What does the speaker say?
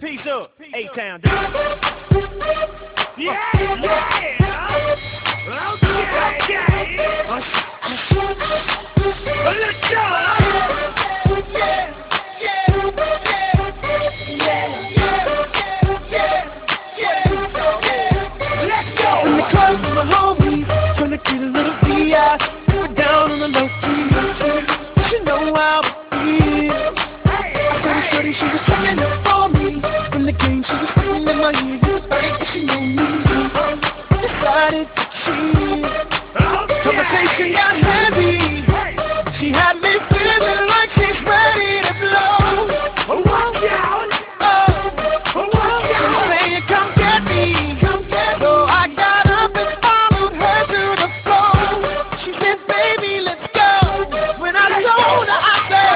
Peace up, A-Town. Yeah, yeah. Okay. Let's go. Let's go. In the club with my homies, tryna get a little VI. We're down on the low key, but you know how it feels. I told her shorty she was checking up for me. From the game she was sitting in my ear, you was right, but she knew me. Decided to cheat.